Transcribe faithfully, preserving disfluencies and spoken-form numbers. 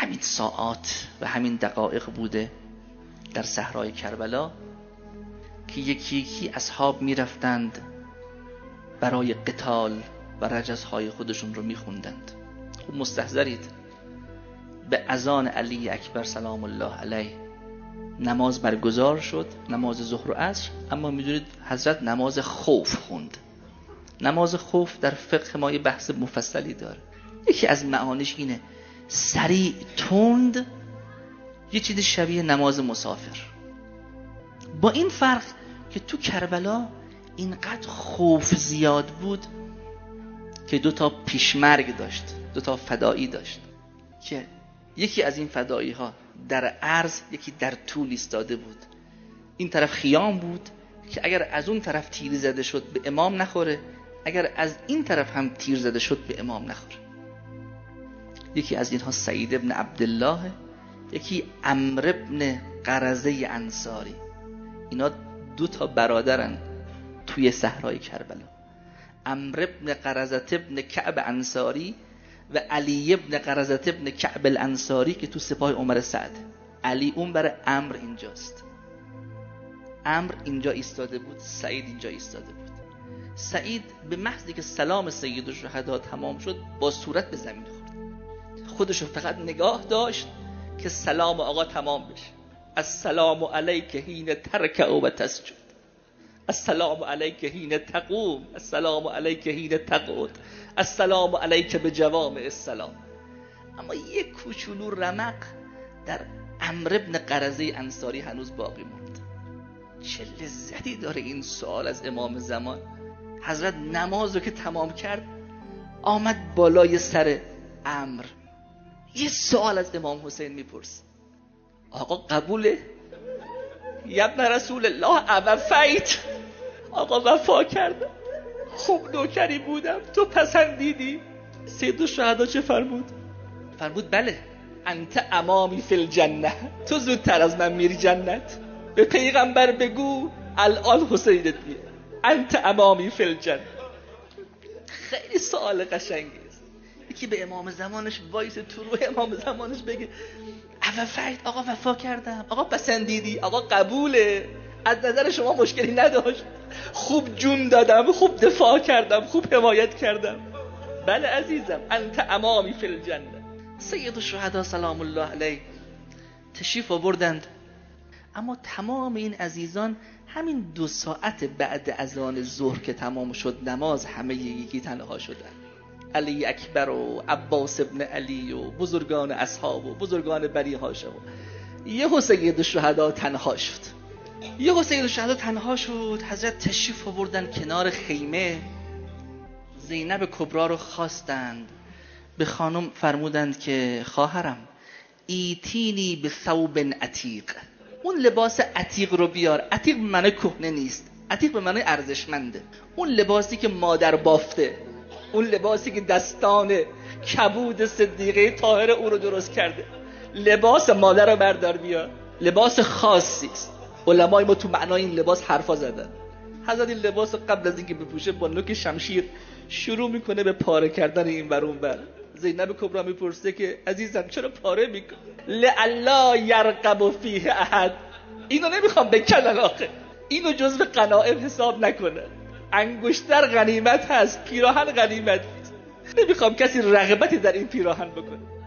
همین ساعات و همین دقایق بوده در صحرای کربلا که یکی یکی اصحاب میرفتند برای قتال و رجزهای خودشون رو میخوندند. خب مستحضرید به اذان علی اکبر سلام الله علیه نماز برگزار شد، نماز ظهر و عصر، اما میدونید حضرت نماز خوف خوند. نماز خوف در فقه ما یه بحث مفصلی داره. یکی از معانیش اینه سریع تند، یه چیز شبیه نماز مسافر، با این فرق که تو کربلا اینقدر خوف زیاد بود که دو تا پیشمرگ داشت، دو تا فدایی داشت که یکی از این فدایی ها در عرض، یکی در طول ایستاده بود. این طرف خیام بود که اگر از اون طرف تیر زده شد به امام نخوره، اگر از این طرف هم تیر زده شد به امام نخوره. یکی از اینها سعید ابن عبدالله، یکی عمرو ابن قرظه انصاری. اینا دو تا برادرن توی صحرای کربلا. عمرو ابن قرظه ابن کعب انصاری و علی ابن قرظه ابن کعب الانصاری که تو سپاه عمر سعد. علی اون برای عمرو اینجاست. عمرو اینجا ایستاده بود، سعید اینجا ایستاده بود. سعید به محضی که سلام سید الشهدا تمام شد با صورت به زمین خورد. خودشو فقط نگاه داشت که سلام آقا تمام بشه. السلام علیک حین ترکع و تسجد، السلام علیک حین تقوم، السلام علیک حین تقعد، السلام علیک بجوامع السلام. اما یک کوچولو رمق در عمرو ابن قرظه انصاری هنوز باقی موند. چه لذتی داره این سوال از امام زمان. حضرت نماز رو که تمام کرد آمد بالای سر عمرو، یه سوال از امام حسین میپرس: آقا قبوله؟ یبن رسول الله اوفیت؟ آقا وفا کردم، خوب نوکری بودم، تو پسندیدی؟ سید الشهدا چه فرمود؟ فرمود بله، انت امامی فی الجنه، تو زودتر از من میری جنت. به پیغمبر بگو الان حسینت میاد، انت امامی فی الجنه. خیلی سوال قشنگی است. یکی به امام زمانش وایس تو روح امام زمانش بگه اوفیت؟ آقا وفا کردم، آقا پسندیدی، آقا قبوله، از نظر شما مشکلی نداشت، خوب جون دادم، خوب دفاع کردم، خوب حمایت کردم. بله عزیزم، انت امامی فی الجنه. سید الشهدا سلام الله علیه تشریف آوردند، اما تمام این عزیزان همین دو ساعت بعد اذان ظهر که تمام شد نماز، همه یکی تنها شدند. علی اکبر و عباس ابن علی و بزرگان اصحاب و بزرگان بنی هاشم. یه سید الشهدا تنها شد. یه سید الشهدا تنها شد. حضرت تشریف آوردن کنار خیمه. زینب کبرا رو خواستند. به خانم فرمودند که خواهرم ایتینی به ثوب عتیق، اون لباس عتیق رو بیار. عتیق به معنی کهنه نیست، عتیق به معنی ارزشمنده. اون لباسی که مادر بافته، اون لباسی که دستان کبود صدیقه طاهره او رو درست کرده، لباس مادر رو بردار بیار. لباس خاصی است. علمای ما تو معنای این لباس حرفا زدن. حضرت این لباس قبل از اینکه بپوشه با نوک شمشیر شروع میکنه به پاره کردن این بر اون بر. زینب کبرا میپرسه که عزیزم چرا پاره میکنی؟ لعلا یرقب فیه احد. اینو نمیخوام بکنن آخه، اینو جزو غنایم حساب نکنه. انگشتر غنیمت هست، پیراهن غنیمت. نمیخوام کسی رغبتی در این پیراهن بکنه.